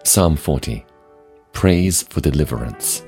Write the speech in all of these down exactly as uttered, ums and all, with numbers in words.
Psalm forty. Praise for deliverance.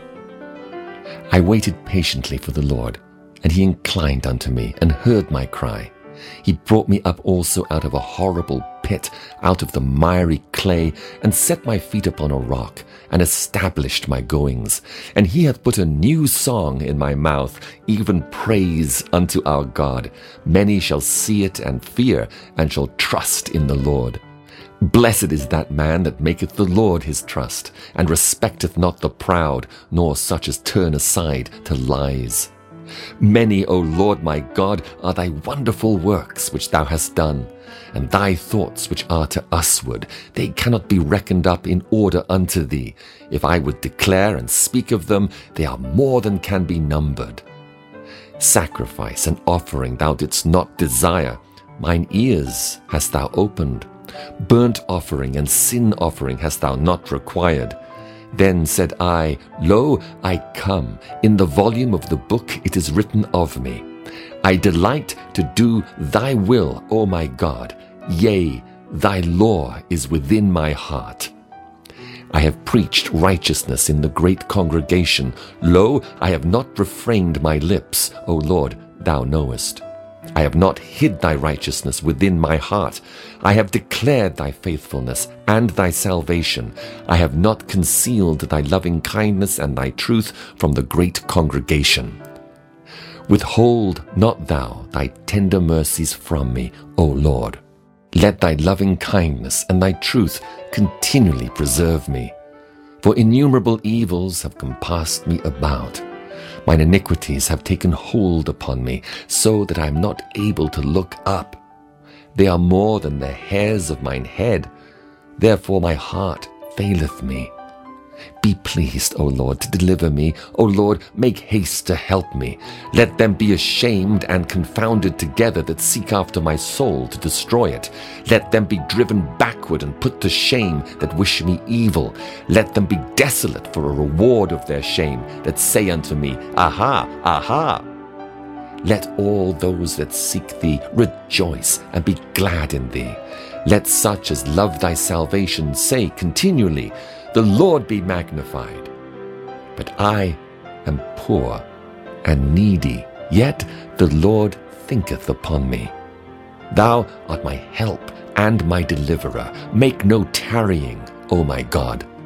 I waited patiently for the Lord, and he inclined unto me, and heard my cry. He brought me up also out of a horrible pit, out of the miry clay, and set my feet upon a rock, and established my goings. And he hath put a new song in my mouth, even praise unto our God. Many shall see it and fear, and shall trust in the Lord. Blessed is that man that maketh the Lord his trust, and respecteth not the proud, nor such as turn aside to lies. Many, O Lord my God, are thy wonderful works which thou hast done, and thy thoughts which are to usward. They cannot be reckoned up in order unto thee. If I would declare and speak of them, they are more than can be numbered. Sacrifice and offering thou didst not desire, mine ears hast thou opened. Burnt offering and sin offering hast thou not required. Then said I, Lo, I come. In the volume of the book it is written of me. I delight to do thy will, O my God. Yea, thy law is within my heart. I have preached righteousness in the great congregation. Lo, I have not refrained my lips, O Lord, thou knowest. I have not hid thy righteousness within my heart. I have declared thy faithfulness and thy salvation. I have not concealed thy loving kindness and thy truth from the great congregation. Withhold not thou thy tender mercies from me, O Lord. Let thy loving kindness and thy truth continually preserve me. For innumerable evils have compassed me about. Mine iniquities have taken hold upon me, so that I am not able to look up. They are more than the hairs of mine head. Therefore my heart faileth me. Be pleased, O Lord, to deliver me. O Lord, make haste to help me. Let them be ashamed and confounded together that seek after my soul to destroy it. Let them be driven backward and put to shame that wish me evil. Let them be desolate for a reward of their shame that say unto me, Aha, aha. Let all those that seek thee rejoice and be glad in thee. Let such as love thy salvation say continually, The Lord be magnified. But I am poor and needy, yet the Lord thinketh upon me. Thou art my help and my deliverer. Make no tarrying, O my God.